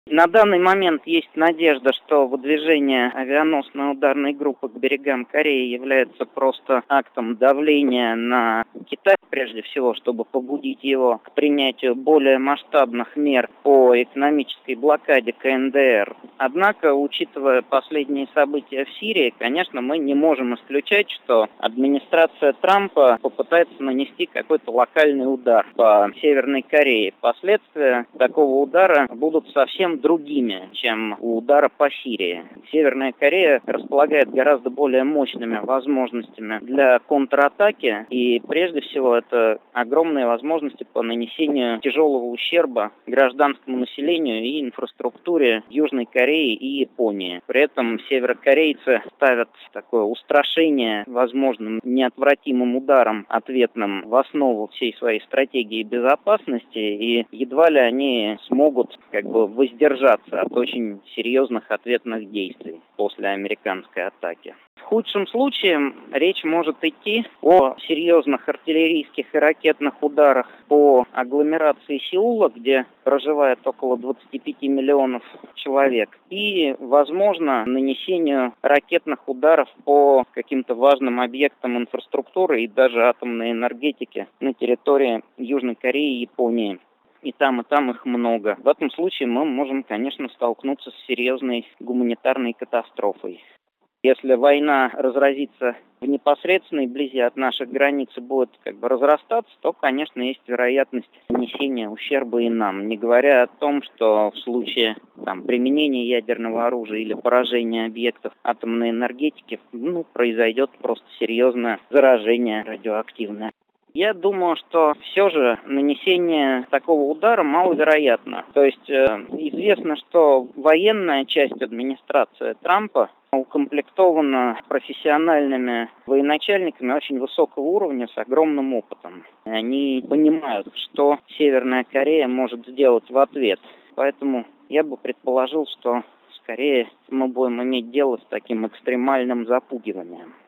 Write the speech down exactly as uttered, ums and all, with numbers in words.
На данный момент есть надежда, что выдвижение авианосной ударной группы к берегам Кореи является просто актом давления на Китай, прежде всего, чтобы побудить его к принятию более масштабных мер по экономической блокаде КНДР. Однако, учитывая последние события в Сирии, конечно, мы не можем исключать, что администрация Трампа попытается нанести какой-то локальный удар по Северной Корее. Последствия такого удара будут совсем другими, чем у удара по Сирии. Северная Корея располагает гораздо более мощными возможностями для контратаки, и прежде всего это огромные возможности по нанесению тяжелого ущерба гражданскому населению и инфраструктуре Южной Кореи и Японии. При этом северокорейцы ставят такое устрашение возможным неотвратимым ударом ответным в основу всей своей стратегии безопасности, и едва ли они смогут как бы воздержаться от очень серьезных ответных действий после американской атаки. В худшем случае речь может идти о серьезных артиллерийских и ракетных ударах по агломерации Сеула, где проживает около двадцати пяти миллионов человек, и, возможно, нанесению ракетных ударов по каким-то важным объектам инфраструктуры и даже атомной энергетики на территории Южной Кореи и Японии. И там, и там их много. В этом случае мы можем, конечно, столкнуться с серьезной гуманитарной катастрофой. Если война разразится в непосредственной близи от наших границ и будет как бы разрастаться, то, конечно, есть вероятность нанесения ущерба и нам. Не говоря о том, что в случае там, применения ядерного оружия или поражения объектов атомной энергетики, ну, произойдет просто серьезное заражение радиоактивное. Я думаю, что все же нанесение такого удара маловероятно. То есть э, известно, что военная часть администрации Трампа укомплектована профессиональными военачальниками очень высокого уровня с огромным опытом. Они понимают, что Северная Корея может сделать в ответ. Поэтому я бы предположил, что скорее мы будем иметь дело с таким экстремальным запугиванием.